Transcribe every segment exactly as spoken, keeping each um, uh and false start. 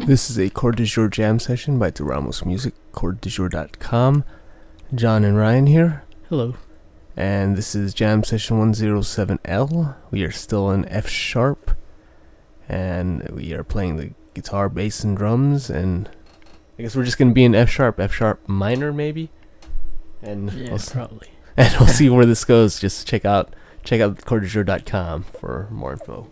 This is a Chord du Jour jam session by Ramos Music, chord du jour dot com. John and Ryan here. Hello. And this is jam session one oh seven L. We are still in F sharp. And we are playing the guitar, bass, and drums. And I guess we're just going to be in F sharp, F sharp minor maybe. And Yeah, we'll s- probably. and we'll see where this goes. Just check out check out chord du jour dot com for more info.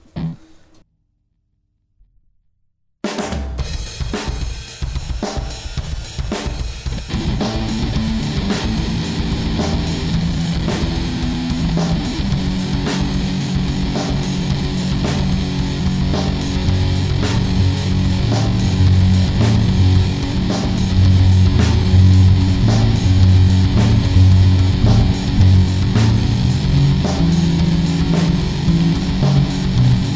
Thank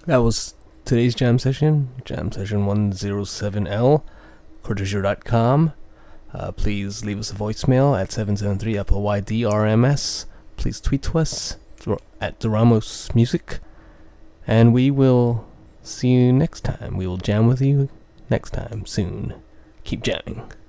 That was today's jam session, jam session one oh seven L, chord dot com. Uh, please leave us a voicemail at seven seven three F L Y D R M S. Please tweet to us at Doramos Music. And we will see you next time. We will jam with you next time soon. Keep jamming.